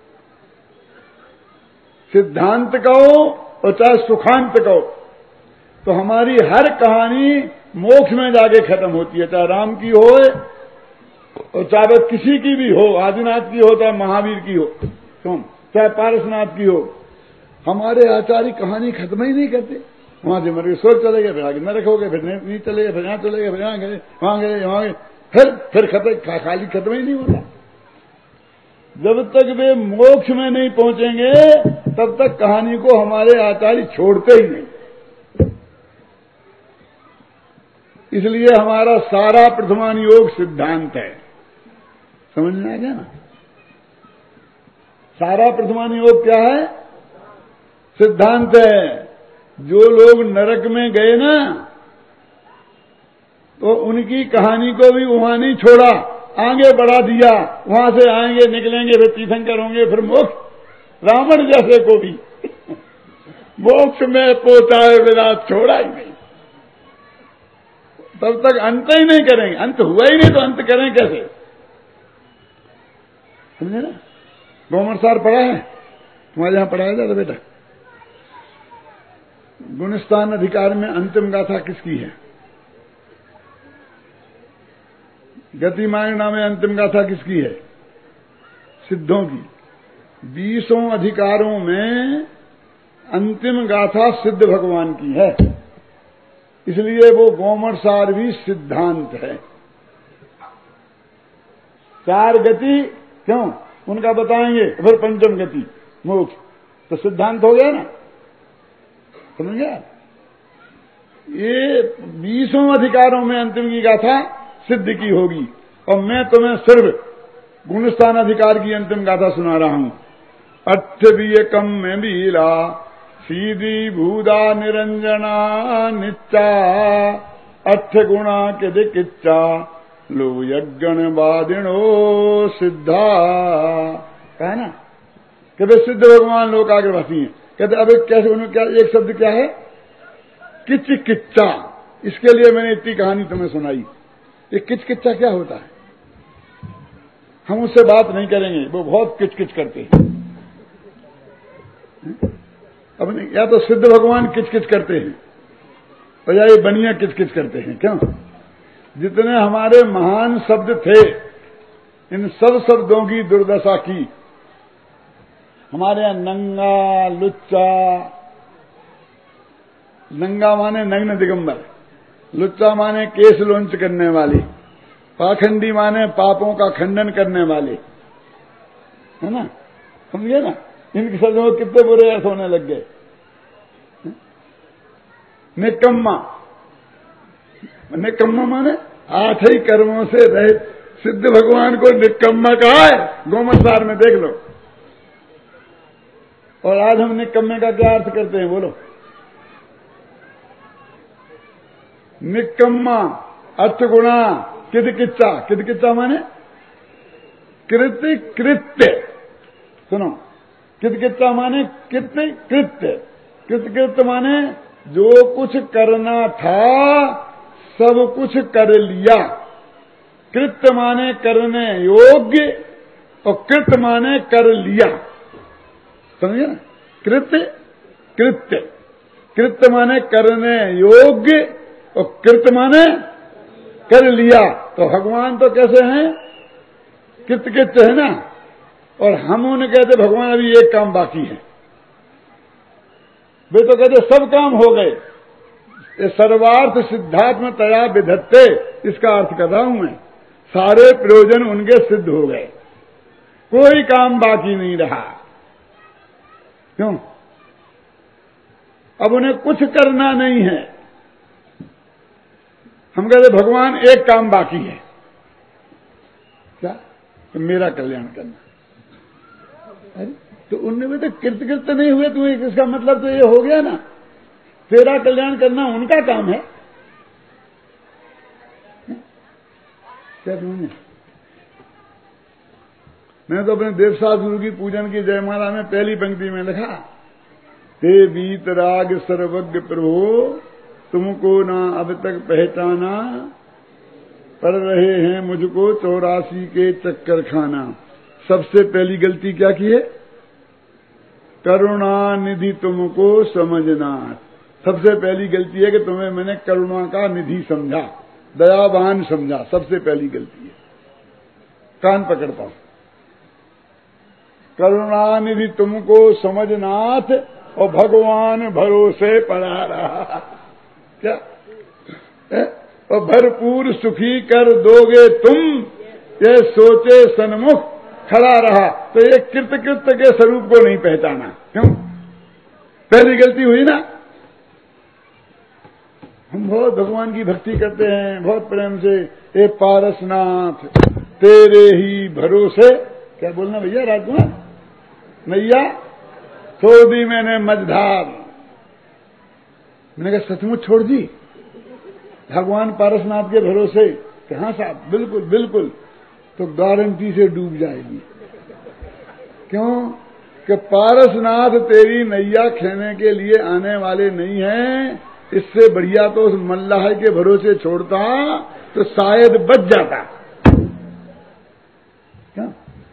सिद्धांत कहो और चाहे सुखांत कहो, तो हमारी हर कहानी मोक्ष में जाके खत्म होती है, चाहे राम की हो और चाहे किसी की भी हो, आदिनाथ की हो चाहे महावीर की हो, तुम चाहे पारसनाथ की हो। हमारे आचार्य कहानी खत्म ही नहीं करते। वहां से मर के स्वर्ग चले गए, फिर आगे नरक हो गए, फिर नहीं चले गए, फिर यहां चले गए, फिर यहां गए, वहां गए, वहां गए, फिर फिर खत्म, खाली खत्म ही नहीं होता। जब तक वे मोक्ष में नहीं पहुंचेंगे तब तक कहानी को हमारे आचार्य छोड़ते ही नहीं। इसलिए हमारा सारा प्रथमान योग सिद्धांत है। समझ में आ गया ना? सारा प्रथमान योग क्या है? सिद्धांत है। जो लोग नरक में गए ना, तो उनकी कहानी को भी वहां नहीं छोड़ा, आगे बढ़ा दिया। वहां से आएंगे, निकलेंगे, फिर तीर्थंकर होंगे, फिर मोक्ष। रावण जैसे को भी मोक्ष में पहुंचाए बिना छोड़ा ही नहीं। तब तक अंत ही नहीं करेंगे। अंत हुआ ही नहीं तो अंत करें कैसे? समझे ना? गोमरसार पढ़ा है तुम्हारे यहां? पढ़ाया जाता बेटा? गुणस्थान अधिकार में अंतिम गाथा किसकी है? गतिमायणा में अंतिम गाथा किसकी है? सिद्धों की। बीसों अधिकारों में अंतिम गाथा सिद्ध भगवान की है, इसलिए वो गोमरसार भी सिद्धांत है। चार गति क्यों उनका बताएंगे, फिर पंचम गति मोक्ष, तो सिद्धांत हो गया ना। समझ गया? ये बीसों अधिकारों में अंतिम की गाथा सिद्ध की होगी, और मैं तुम्हें सिर्फ गुणस्थान अधिकार की अंतिम गाथा सुना रहा हूं। अट्ठवीयकम में बीला सीधी भूदा निरंजना निच्चा, अट्ठ गुणा के दिक्चा लो यज्ञ बादिणो सिद्धा। कहा ना कि वे सिद्ध भगवान लोग आग्रवासी हैं। कहते अब कैसे उन्होंने क्या, एक शब्द क्या है? किच किच्चा। इसके लिए मैंने इतनी कहानी तुम्हें सुनाई। ये किच किच्चा क्या होता है? हम उससे बात नहीं करेंगे, वो बहुत किच किच करते हैं। अब या तो सिद्ध भगवान किच किच करते हैं और या ये बनिया किच किच करते हैं। क्यों? जितने हमारे महान शब्द थे, इन सब शब्दों की दुर्दशा की। हमारे यहां नंगा, लुच्चा, नंगा माने नग्न दिगंबर, लुच्चा माने केस लोंच करने वाले, पाखंडी माने पापों का खंडन करने वाले, है ना, समझे ना। इनके शब्दों में कितने बुरे अर्थ होने लग गए। निकम्मा, निकम्मा माने आठ ही कर्मों से रहित। सिद्ध भगवान को निकम्मा कहा है, गोमतसार में देख लो। और आज हम निकम्मे का क्या अर्थ करते हैं, बोलो। निकम्मा, अर्थगुणा, किदकिच्चा, किदकिच्चा माने कृत्य कृत्य। सुनो, किदकिच्चा माने कितने कृत्य, कृतकृत्य माने जो कुछ करना था सब कुछ कर लिया। कृत्य माने करने योग्य और कृत माने कर लिया, समझे ना। कृत्य कृत्य, कृत्य माने करने योग्य और कृत माने कर लिया। तो भगवान तो कैसे हैं, कृतकृत्य है ना। और हम उन्हें कहते भगवान अभी एक काम बाकी है। वे तो कहते सब काम हो गए। ये सर्वार्थ सिद्धात्म तया विधत्ते, इसका अर्थ कर रहा हूं मैं। सारे प्रयोजन उनके सिद्ध हो गए, कोई काम बाकी नहीं रहा। क्यों? अब उन्हें कुछ करना नहीं है। हम कहते भगवान एक काम बाकी है, क्या? तो मेरा कल्याण करना। अरे तो उनमें भी तो कृतकृत्य नहीं हुए, तो इसका मतलब तो ये हो गया ना, तेरा कल्याण करना उनका काम है। क्या तुमने? मैंने तो अपने देवसास गुरु की पूजन की जयमाला में पहली पंक्ति में लिखा, हे वीतराग सर्वज्ञ प्रभु तुमको ना अब तक पहचाना, पढ़ रहे हैं मुझको चौरासी के चक्कर खाना। सबसे पहली गलती क्या की है? करुणा निधि तुमको समझना। सबसे पहली गलती है कि तुम्हें मैंने करुणा का निधि समझा, दयावान समझा। सबसे पहली गलती है। कान पकड़ता हूं। करुणा निधि तुमको समझनाथ और भगवान भरोसे पड़ा रहा। क्या है? और भरपूर सुखी कर दोगे तुम, ये सोचे सन्मुख खड़ा रहा। तो ये कृतकृत्य के स्वरूप को नहीं पहचाना। क्यों? पहली गलती हुई ना। हम बहुत भगवान की भक्ति करते हैं, बहुत प्रेम से, हे पारसनाथ तेरे ही भरोसे। क्या बोलना भैया राजकुमार? नैया छोड़ दी मैंने मझधार। मैंने कहा सचमुच छोड़ दी? भगवान पारसनाथ के भरोसे? कहां साहब, बिल्कुल बिल्कुल। तो गारंटी से डूब जाएगी। क्यों? कि पारसनाथ तेरी नैया खेने के लिए आने वाले नहीं हैं। इससे बढ़िया तो उस मल्लाह के भरोसे छोड़ता तो शायद बच जाता। क्या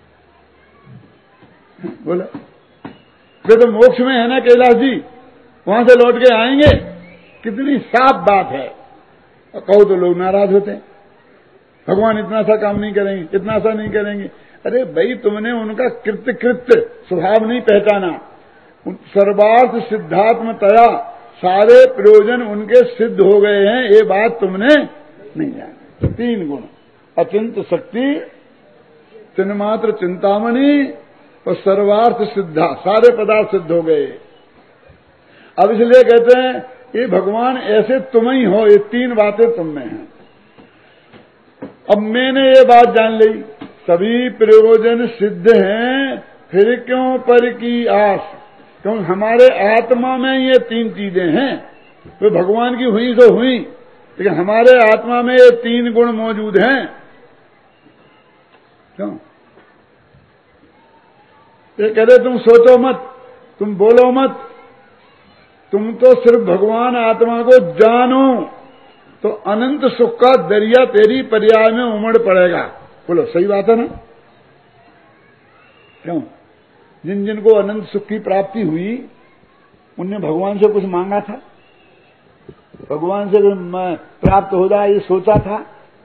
बोला? वे तो मोक्ष में है ना कैलाश जी, वहां से लौट के आएंगे। कितनी साफ बात है। और कहो तो लोग नाराज होते हैं, भगवान इतना सा काम नहीं करेंगे, इतना सा नहीं करेंगे। अरे भाई, तुमने उनका कृत्य कृत्य स्वभाव नहीं पहचाना। सर्वार्थ सिद्धात्म तया सारे प्रयोजन उनके सिद्ध हो गए हैं, ये बात तुमने नहीं जानी। तीन गुण, अचिंत शक्ति, चिन्मात्र चिंतामणि और सर्वार्थ सिद्धा, सारे पदार्थ सिद्ध हो गए। अब इसलिए कहते हैं ये भगवान ऐसे तुम ही हो, ये तीन बातें तुम में हैं। अब मैंने ये बात जान ली, सभी प्रयोजन सिद्ध हैं, फिर क्यों पर की आस? क्योंकि हमारे आत्मा में ये तीन चीजें हैं। तो भगवान की हुई तो हुई, लेकिन हमारे आत्मा में ये तीन गुण मौजूद हैं। क्यों? ये कहते तुम सोचो मत, तुम बोलो मत, तुम तो सिर्फ भगवान आत्मा को जानो, तो अनंत सुख का दरिया तेरी पर्याय में उमड़ पड़ेगा। बोलो सही बात है ना? क्यों? जिन जिनको अनंत सुख की प्राप्ति हुई, उनने भगवान से कुछ मांगा था? भगवान से प्राप्त हो जाए ये सोचा था?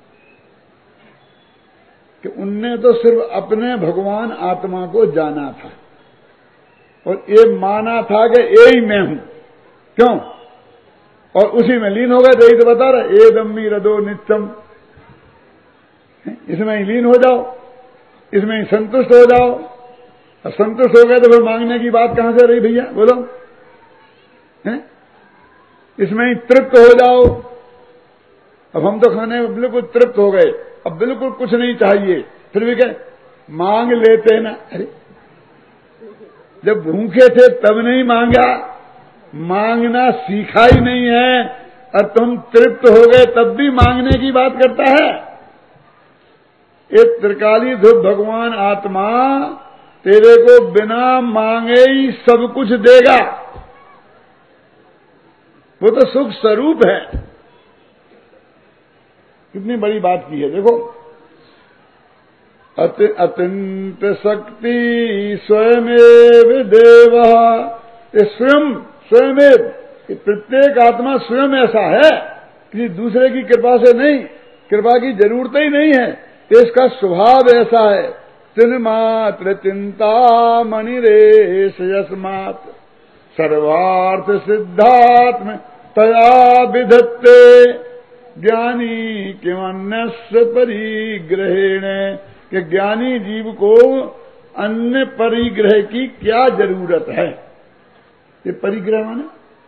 कि उनने तो सिर्फ अपने भगवान आत्मा को जाना था और ये माना था कि ये ही मैं हूं। क्यों? और उसी में लीन हो गए। तो यही तो बता रहा, ए दम्मी रदो नित्यम, इसमें ही लीन हो जाओ, इसमें ही संतुष्ट हो जाओ। और संतुष्ट हो गए तो फिर मांगने की बात कहां से रही भैया, बोलो? हैं? इसमें ही तृप्त हो जाओ। अब हम तो खाने में बिल्कुल तृप्त हो गए, अब बिल्कुल कुछ नहीं चाहिए, फिर भी क्या मांग लेते ना। अरे जब भूखे थे तब नहीं मांगा, मांगना सीखा ही नहीं है, और तुम तृप्त हो गए तब भी मांगने की बात करता है। एक त्रिकाली धुप भगवान आत्मा तेरे को बिना मांगे ही सब कुछ देगा। वो तो सुख स्वरूप है। कितनी बड़ी बात की है देखो। अति अत्यंत शक्ति स्वयमेव देव, स्वयं स्वयमेव, प्रत्येक आत्मा स्वयं ऐसा है, किसी दूसरे की कृपा से नहीं, कृपा की जरूरत ही नहीं है, इसका स्वभाव ऐसा है। तिन्मात्र चिंता मणिरेश यस्मात् सर्वार्थ सिद्धात्म तया विधत्ते ज्ञानी किमन्यस्य परिग्रहेण, कि ज्ञानी जीव को अन्य परिग्रह की क्या जरूरत है। ये परिग्रह माने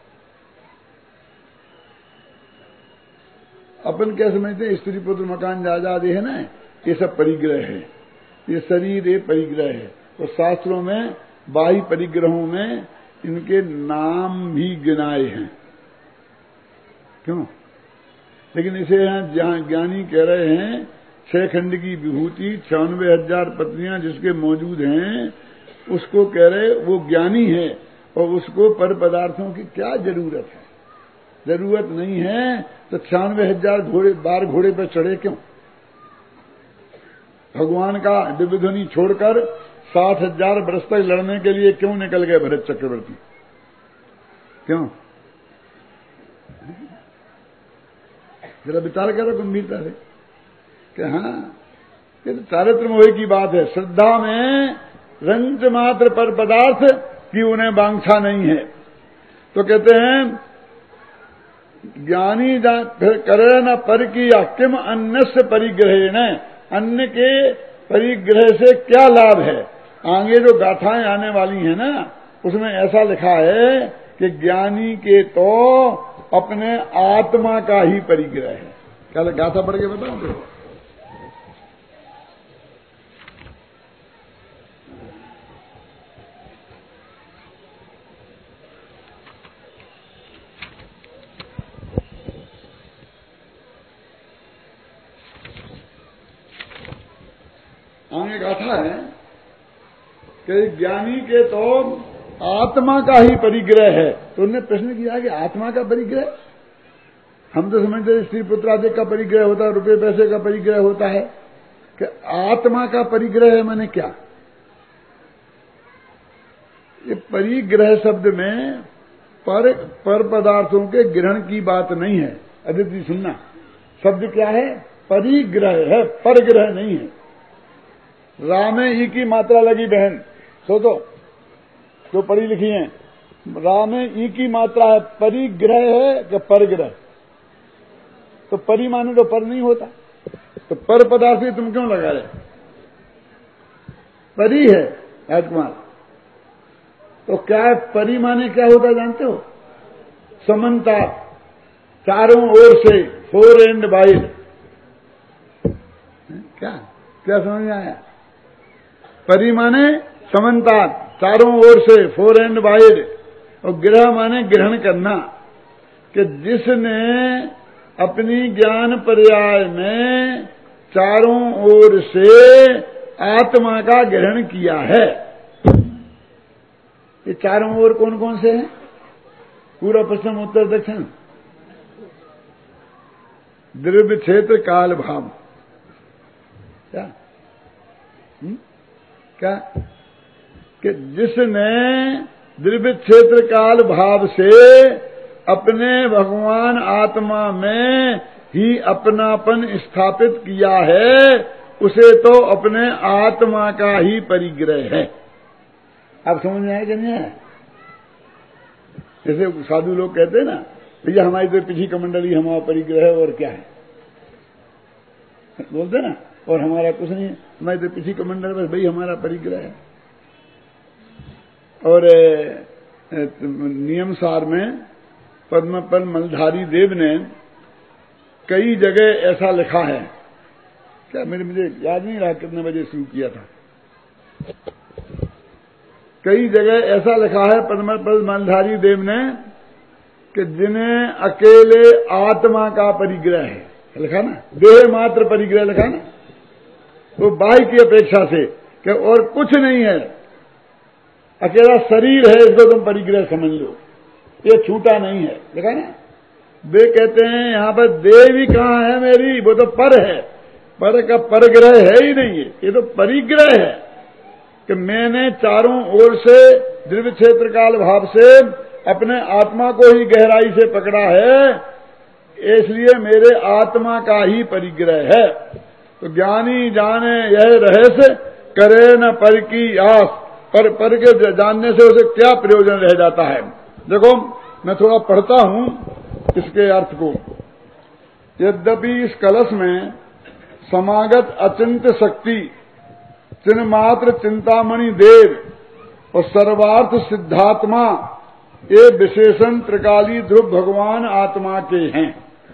अपन क्या समझते हैं, स्त्री पुत्र मकान जायदाद है ना, ये सब परिग्रह है। ये शरीर ये परिग्रह है। तो शास्त्रों में बाह्य परिग्रहों में इनके नाम भी गिनाए हैं। क्यों? लेकिन इसे यहां जहां ज्ञानी कह रहे हैं छह खंड की विभूति, छियानवे हजार पत्नियां जिसके मौजूद हैं, उसको कह रहे वो ज्ञानी है, और उसको पर पदार्थों की क्या जरूरत है। जरूरत नहीं है तो छियानवे हजार घोड़े बार घोड़े पर चढ़े क्यों? भगवान का दिव्य ध्वनि छोड़कर साठ हजार वर्ष तक लड़ने के लिए क्यों निकल गए भरत चक्रवर्ती? क्यों? जरा विचार करो गंभीरता से कि हाँ, ये तो चारित्र मोह की बात है। श्रद्धा में रंच मात्र पर पदार्थ की उन्हें वांछा नहीं है। तो कहते हैं ज्ञानी फिर करे न पर किया किम अन्य से परिग्रह न, अन्य के परिग्रह से क्या लाभ है। आगे जो गाथाएं आने वाली हैं ना, उसमें ऐसा लिखा है कि ज्ञानी के तो अपने आत्मा का ही परिग्रह है। कल गाथा पढ़ के बताऊं तो आगे गाथा है कि ज्ञानी के तो आत्मा का ही परिग्रह है। तो उन्होंने प्रश्न किया कि आत्मा का परिग्रह, हम तो समझते स्त्री पुत्र आदि का परिग्रह होता है, रुपये पैसे का परिग्रह होता है, कि आत्मा का परिग्रह है माने क्या? ये परिग्रह शब्द में पर पर पदार्थों के ग्रहण की बात नहीं है। अदिति सुनना, शब्द क्या है? परिग्रह है, परग्रह नहीं है। राम में ई की मात्रा लगी बहन, सो तो जो पढ़ी लिखी है, राम में ई की मात्रा है, परिग्रह है कि परग्रह? तो परि माने तो पर नहीं होता, तो पर पदार्थ से तुम क्यों लगा रहे? परि है राजकुमार। तो क्या है परि माने क्या होता जानते हो? समन्ता, चारों ओर से, फोर एंड वाइड। क्या क्या समझ में आया? परि माने समन्ता, चारों ओर से, फोर एंड वाइड। और ग्रह माने ग्रहण करना, कि जिसने अपनी ज्ञान पर्याय में चारों ओर से आत्मा का ग्रहण किया है। ये चारों ओर कौन कौन से हैं? पूरा पश्चिम उत्तर दक्षिण, द्रव्य क्षेत्र काल भाव। क्या हुँ? क्या कि जिसने द्रव्य क्षेत्र काल भाव से अपने भगवान आत्मा में ही अपनापन स्थापित किया है, उसे तो अपने आत्मा का ही परिग्रह है। आप समझ में आए कि नहीं है? जैसे साधु लोग कहते हैं ना, भैया हमारी तो पिछली कमंडली हमारा परिग्रह है और क्या है, बोलते ना, और हमारा कुछ नहीं है, हमारी तो पिछली कमंडल बस भाई हमारा परिग्रह है। और नियम सार में पद्मपद मलधारी देव ने कई जगह ऐसा लिखा है, क्या मेरे मुझे याद नहीं रहा कितने बजे शुरू किया था, कई जगह ऐसा लिखा है पद्मपद मलधारी देव ने कि जिन्हें अकेले आत्मा का परिग्रह है, लिखा ना, देह मात्र परिग्रह लिखा ना, तो बाह्य की अपेक्षा से कि और कुछ नहीं है, अकेला शरीर है, इसको तुम परिग्रह समझ लो, ये छूटा नहीं है, देखा ना। वे कहते हैं यहां पर देह भी कहां है मेरी, वो तो पर है, पर का परग्रह है ही नहीं है, ये तो परिग्रह है कि मैंने चारों ओर से द्रव्य क्षेत्र काल भाव से अपने आत्मा को ही गहराई से पकड़ा है, इसलिए मेरे आत्मा का ही परिग्रह है। तो ज्ञानी जाने यह रहस्य, करे न पर की आस, पर पर के जानने से उसे क्या प्रयोजन रह जाता है। देखो मैं थोड़ा पढ़ता हूं इसके अर्थ को। यद्यपि इस कलश में समागत अचिंत्य शक्ति, चिन्ह मात्र चिंतामणि देव और सर्वार्थ सिद्धात्मा ये विशेषण त्रिकाली ध्रुव भगवान आत्मा के हैं,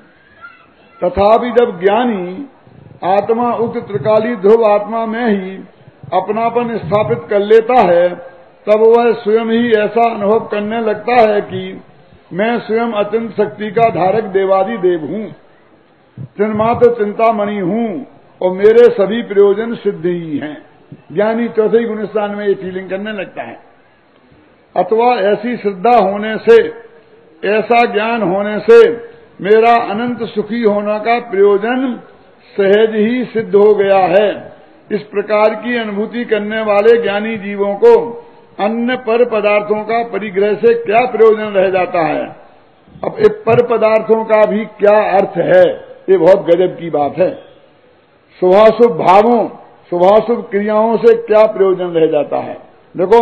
तथापि जब ज्ञानी आत्मा उक्त त्रिकाली ध्रुव आत्मा में ही अपनापन स्थापित कर लेता है, तब वह स्वयं ही ऐसा अनुभव करने लगता है कि मैं स्वयं अत्यंत शक्ति का धारक देवादि देव हूँ, चिन्मात्र चिंतामणि हूँ और मेरे सभी प्रयोजन सिद्ध ही हैं। ज्ञानी चौथे गुण स्थान में ये फीलिंग करने लगता है। अथवा ऐसी श्रद्धा होने से, ऐसा ज्ञान होने से मेरा अनंत सुखी होने का प्रयोजन सहज ही सिद्ध हो गया है। इस प्रकार की अनुभूति करने वाले ज्ञानी जीवों को अन्य पर पदार्थों का परिग्रह से क्या प्रयोजन रह जाता है। अब इस पर पदार्थों का भी क्या अर्थ है, ये बहुत गजब की बात है। शुभाशुभ भावों, शुभाशुभ क्रियाओं से क्या प्रयोजन रह जाता है। देखो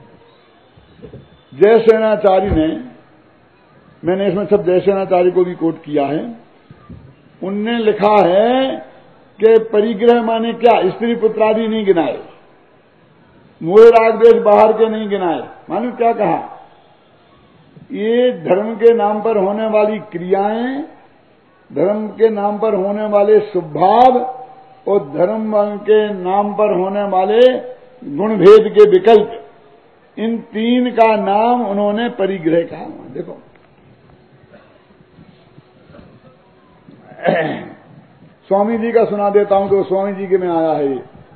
जयसेनाचार्य ने, मैंने इसमें सब जयसेनाचार्य को भी कोट किया है, उनने लिखा है कि परिग्रह माने क्या, स्त्री पुत्रादि नहीं गिनाए, मोह राग द्वेष बाहर के नहीं गिनाए, मालूम क्या कहा, ये धर्म के नाम पर होने वाली क्रियाएं, धर्म के नाम पर होने वाले स्वभाव और धर्म के नाम पर होने वाले गुण भेद के विकल्प, इन तीन का नाम उन्होंने परिग्रह कहा। देखो स्वामी जी का सुना देता हूं, तो स्वामी जी के में आया है ये।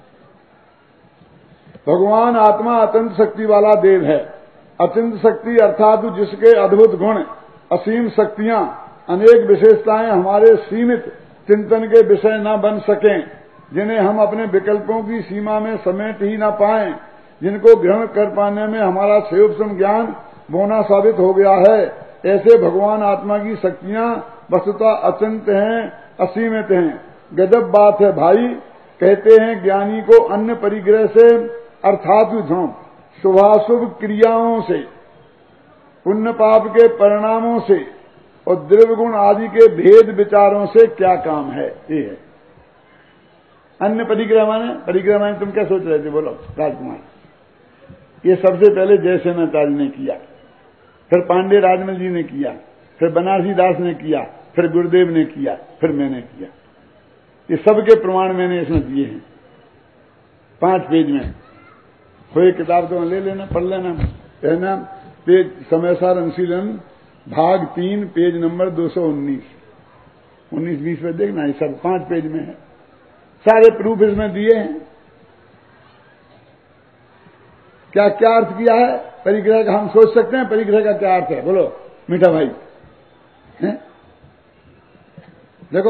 भगवान आत्मा अत्यंत शक्ति वाला देव है। अत्यंत शक्ति अर्थात जिसके अद्भुत गुण, असीम शक्तियां, अनेक विशेषताएं हमारे सीमित चिंतन के विषय न बन सकें, जिन्हें हम अपने विकल्पों की सीमा में समेट ही न पाएं, जिनको ग्रहण कर पाने में हमारा सूक्ष्म ज्ञान बौना साबित हो गया है, ऐसे भगवान आत्मा की शक्तियां वस्तुतः अचिंत्य हैं, असीमित हैं। गजब बात है भाई। कहते हैं ज्ञानी को अन्य परिग्रह से अर्थात शुभाशुभ क्रियाओं से, पुण्य पाप के परिणामों से और द्रव्य गुण आदि के भेद विचारों से क्या काम है। ये है अन्य परिग्रह माने। परिग्रह माने तुम क्या सोच रहे थे, बोलो राजकुमार। ये सबसे पहले जयसेनाचार्य ने किया, फिर पांडे राजमल जी ने किया, फिर बनारसी दास ने किया, फिर गुरुदेव ने किया, फिर मैंने किया। ये सबके प्रमाण मैंने इसमें दिए हैं पांच पेज में। कोई किताब तो ले लेना, पढ़ लेना, कहना पेज समयसार अनुशीलन भाग तीन पेज नंबर दो सौ उन्नीस उन्नीस बीस में देखना, ये सब पांच पेज में है, सारे प्रूफ इसमें दिए हैं। क्या क्या अर्थ किया है परिग्रह का, हम सोच सकते हैं परिग्रह का क्या अर्थ है, बोलो मीठा भाई है? देखो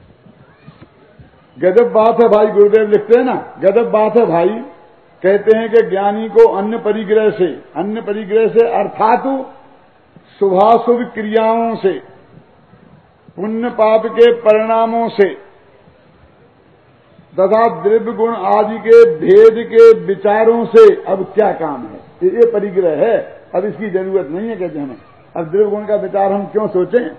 गजब बात है भाई, गुरुदेव लिखते हैं ना, गजब बात है भाई। कहते हैं कि ज्ञानी को अन्य परिग्रह से, अन्य परिग्रह से अर्थात शुभाशुभ क्रियाओं से, पुण्य पाप के परिणामों से, तथा द्रव्य गुण आदि के भेद के विचारों से अब क्या काम है, ये परिग्रह है, अब इसकी जरूरत नहीं है कहते हमें। अब द्रव्य गुण का विचार हम क्यों सोचें,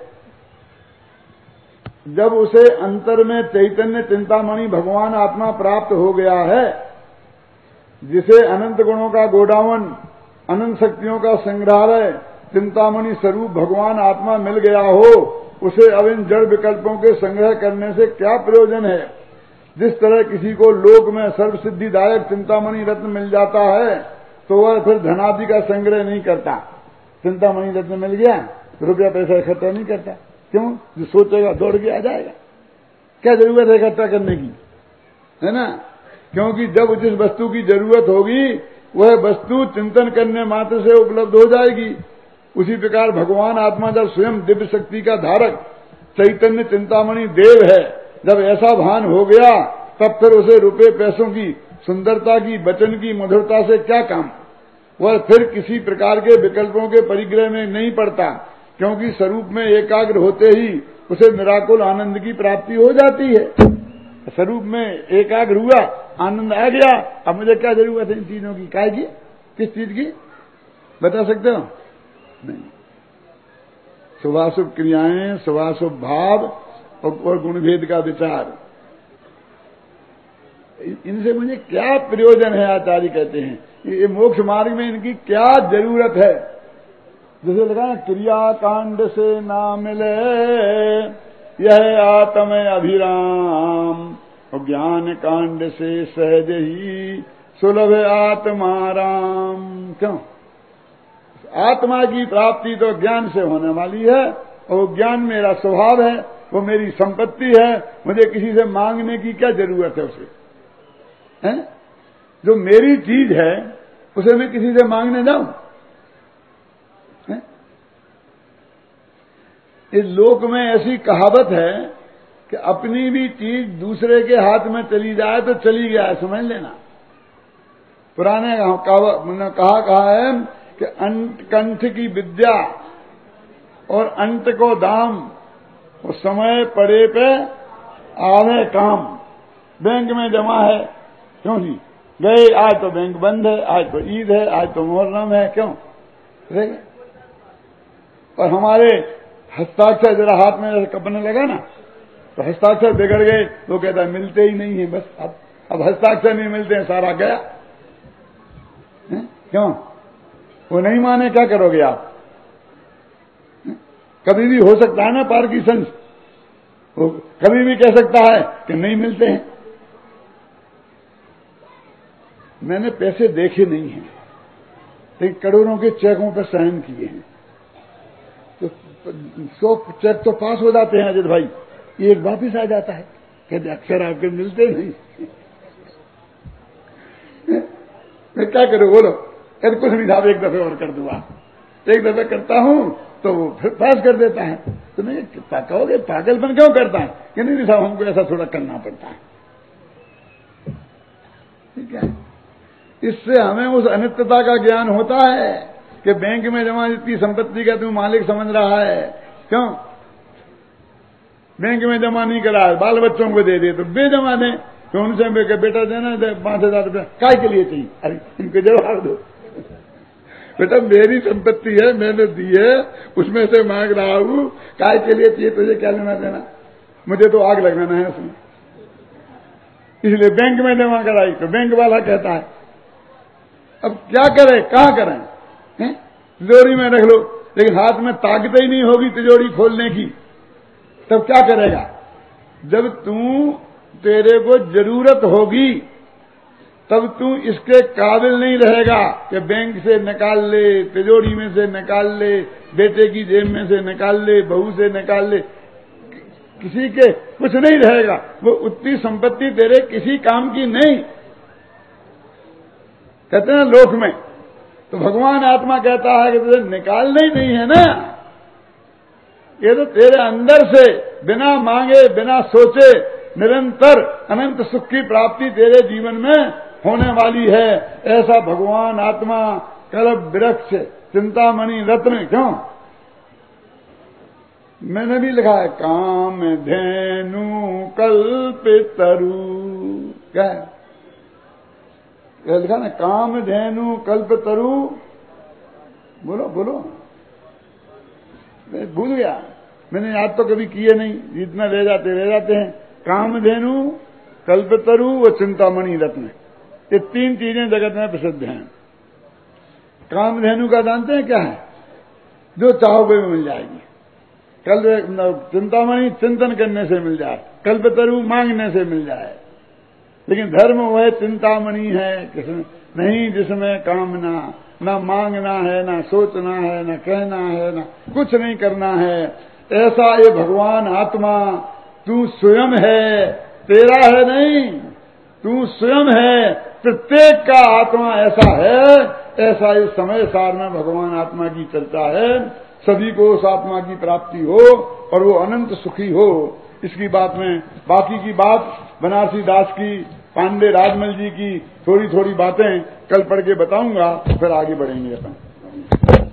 जब उसे अंतर में चैतन्य चिंतामणि भगवान आत्मा प्राप्त हो गया है, जिसे अनंत गुणों का गोडाउन, अनंत शक्तियों का संग्रहालय, चिंतामणि स्वरूप भगवान आत्मा मिल गया हो, उसे अब इन जड़ विकल्पों के संग्रह करने से क्या प्रयोजन है। जिस तरह किसी को लोक में सर्वसिद्धिदायक चिंतामणि रत्न मिल जाता है तो वह फिर धनादि का संग्रह नहीं करता। चिंतामणि रत्न मिल गया रुपया पैसा इकट्ठा नहीं करता, क्यों, जो सोचेगा दौड़ के आ जाएगा, क्या जरूरत है इकट्ठा करने की, है ना। क्योंकि जब जिस वस्तु की जरूरत होगी वह वस्तु चिंतन करने मात्र से उपलब्ध हो जाएगी। उसी प्रकार भगवान आत्मा जब स्वयं दिव्य शक्ति का धारक चैतन्य चिंतामणि देव है, जब ऐसा भान हो गया तब फिर उसे रुपए पैसों की, सुंदरता की, वचन की मधुरता से क्या काम। वह फिर किसी प्रकार के विकल्पों के परिग्रह में नहीं पड़ता, क्योंकि स्वरूप में एकाग्र होते ही उसे निराकुल आनंद की प्राप्ति हो जाती है। स्वरूप में एकाग्र हुआ, आनंद आ गया, अब मुझे क्या जरूरत है इन चीजों की, काय की, किस चीज की, बता सकते हो? नहीं। शुभाशुभ क्रियाएं, शुभाशुभ भाव और गुणभेद का विचार, इनसे मुझे क्या प्रयोजन है, आचार्य कहते हैं। ये मोक्ष मार्ग में इनकी क्या जरूरत है। जैसे लगा ना, क्रिया कांड से ना मिले यह आत्म अभिराम, और ज्ञान कांड से सहज ही सुलभ आत्माराम। क्यों? आत्मा की प्राप्ति तो ज्ञान से होने वाली है, और ज्ञान मेरा स्वभाव है, वो मेरी संपत्ति है, मुझे किसी से मांगने की क्या जरूरत है उसे, है? जो मेरी चीज है उसे मैं किसी से मांगने जाऊं? इस लोक में ऐसी कहावत है कि अपनी भी चीज दूसरे के हाथ में चली जाए तो चली गया है, समझ लेना। पुराने कहा कहा है कि अंत कंठ की विद्या और अंत को दाम, और समय पड़े पे आवे काम। बैंक में जमा है, क्यों जी गए, आज तो बैंक बंद है, आज तो ईद है, आज तो मुहर्रम है, क्यों रहेगा। और हमारे हस्ताक्षर जरा हाथ में कपने लगा ना तो हस्ताक्षर बिगड़ गए, वो कहता है मिलते ही नहीं है, बस अब अब हस्ताक्षर नहीं मिलते हैं, सारा गया है? क्यों, वो नहीं माने, क्या करोगे आप? कभी भी हो सकता है ना पार्किंसंस, वो कभी भी कह सकता है कि नहीं मिलते हैं। मैंने पैसे देखे नहीं हैं, लेकिन करोड़ों के चेकों पर साइन किए हैं, तो सौ चेक तो पास हो जाते हैं अजित भाई, एक वापिस आ जाता है, कहते अक्षर आपके मिलते नहीं। मैं क्या करूं बोलो, कहते कुछ नहीं था, एक दफे और कर दूंगा, एक दफे करता हूं तो वो फिर पास कर देता है। तो नहीं कहोगे पागलपन क्यों करता है, कि नहीं साहब हमको ऐसा थोड़ा करना पड़ता है, ठीक है। इससे हमें उस अनित्यता का ज्ञान होता है कि बैंक में जमा इतनी संपत्ति का तू मालिक समझ रहा है, क्यों बैंक में जमा नहीं करा, बाल बच्चों को दे दे तो बेजमा दें, तो उनसे बेटा देना दे पांच हजार रुपया, काय के लिए चाहिए, अरे इनको जवाब दो, बेटा मेरी संपत्ति है, मैंने दी है, उसमें से मांग रहा हूं, काय के लिए चाहिए, तुझे क्या लेना देना, मुझे तो आग लगाना है उसमें, इसलिए बैंक में जमा कराई। तो बैंक वाला कहता है अब क्या करें, कहां करें, तिजोरी में रख लो, लेकिन हाथ में ताकत ही नहीं होगी तिजोरी खोलने की, तब क्या करेगा। जब तू तेरे को जरूरत होगी तब तू इसके काबिल नहीं रहेगा कि बैंक से निकाल ले, तिजोरी में से निकाल ले, बेटे की जेब में से निकाल ले, बहू से निकाल ले, किसी के कुछ नहीं रहेगा, वो उतनी संपत्ति तेरे किसी काम की नहीं, कहते हैं लोक में। तो भगवान आत्मा कहता है कि तुझे निकालना ही नहीं है ना, ये तो तेरे अंदर से बिना मांगे बिना सोचे निरंतर अनंत सुख की प्राप्ति तेरे जीवन में होने वाली है। ऐसा भगवान आत्मा कल्प वृक्ष चिंतामणि रत्न, क्यों मैंने भी लिखा है, काम धेनु कल्प तरु, क्या है? लिखा ना, काम धेनु कल्प तरु, बोलो बोलो, मैं भूल गया, मैंने याद तो कभी किए नहीं, जितना ले जाते ले जाते हैं। कामधेनु, कल्पतरु व चिंतामणि रत्न, ये तीन चीजें जगत में प्रसिद्ध हैं। कामधेनु का जानते हैं क्या है? जो चाहोगे में मिल जाएगी। कल चिंतामणि चिंतन करने से मिल जाए, कल्पतरु मांगने से मिल जाए। लेकिन धर्म वह चिंतामणि है किसमें नहीं, जिसमें कामना, ना मांगना है, ना सोचना है, ना कहना है, ना कुछ नहीं करना है। ऐसा ये भगवान आत्मा तू स्वयं है, तेरा है नहीं, तू स्वयं है। प्रत्येक का आत्मा ऐसा है, ऐसा इस समय सार में भगवान आत्मा की चर्चा है। सभी को उस आत्मा की प्राप्ति हो और वो अनंत सुखी हो। इसकी बात में बाकी की बात बनारसी दास की, पांडे राजमल जी की थोड़ी थोड़ी बातें कल पढ़ के बताऊंगा, फिर आगे बढ़ेंगे अपन।